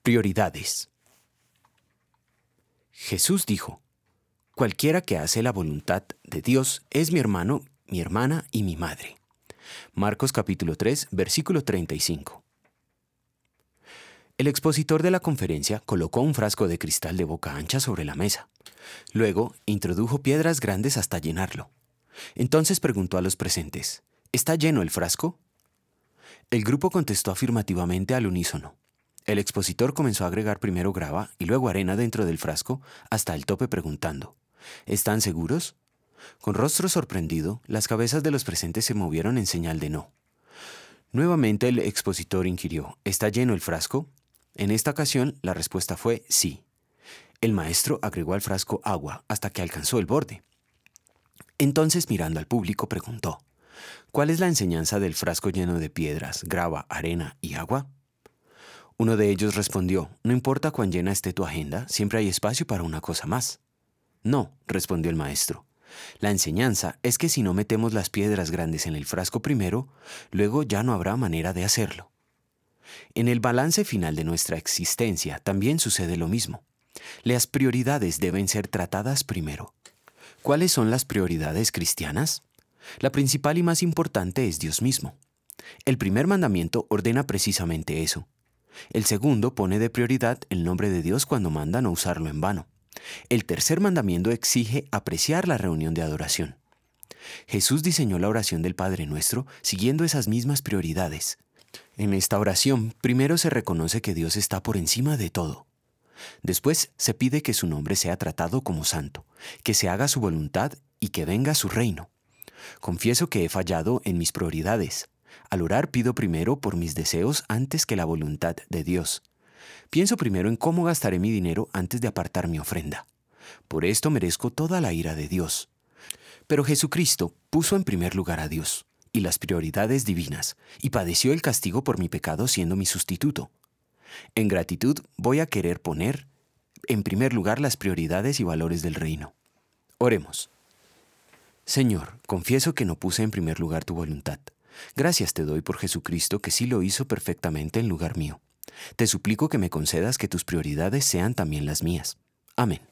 Prioridades. Jesús dijo: cualquiera que hace la voluntad de Dios es mi hermano, mi hermana y mi madre. Marcos capítulo 3, versículo 35. El expositor de la conferencia colocó un frasco de cristal de boca ancha sobre la mesa. Luego introdujo piedras grandes hasta llenarlo. Entonces preguntó a los presentes: ¿está lleno el frasco? El grupo contestó afirmativamente al unísono. El expositor comenzó a agregar primero grava y luego arena dentro del frasco hasta el tope preguntando: ¿están seguros? Con rostro sorprendido, las cabezas de los presentes se movieron en señal de no. Nuevamente el expositor inquirió: ¿está lleno el frasco? En esta ocasión la respuesta fue sí. El maestro agregó al frasco agua hasta que alcanzó el borde. Entonces, mirando al público, preguntó: ¿cuál es la enseñanza del frasco lleno de piedras, grava, arena y agua? Uno de ellos respondió: no importa cuán llena esté tu agenda, siempre hay espacio para una cosa más. No, respondió el maestro. La enseñanza es que si no metemos las piedras grandes en el frasco primero, luego ya no habrá manera de hacerlo. En el balance final de nuestra existencia también sucede lo mismo. Las prioridades deben ser tratadas primero. ¿Cuáles son las prioridades cristianas? La principal y más importante es Dios mismo. El primer mandamiento ordena precisamente eso. El segundo pone de prioridad el nombre de Dios cuando manda no usarlo en vano. El tercer mandamiento exige apreciar la reunión de adoración. Jesús diseñó la oración del Padre Nuestro siguiendo esas mismas prioridades. En esta oración, primero se reconoce que Dios está por encima de todo. Después se pide que su nombre sea tratado como santo, que se haga su voluntad y que venga su reino. Confieso que he fallado en mis prioridades. Al orar pido primero por mis deseos antes que la voluntad de Dios. Pienso primero en cómo gastaré mi dinero antes de apartar mi ofrenda. Por esto merezco toda la ira de Dios. Pero Jesucristo puso en primer lugar a Dios y las prioridades divinas, y padeció el castigo por mi pecado siendo mi sustituto. En gratitud voy a querer poner en primer lugar las prioridades y valores del reino. Oremos. Señor, confieso que no puse en primer lugar tu voluntad. Gracias te doy por Jesucristo que sí lo hizo perfectamente en lugar mío. Te suplico que me concedas que tus prioridades sean también las mías. Amén.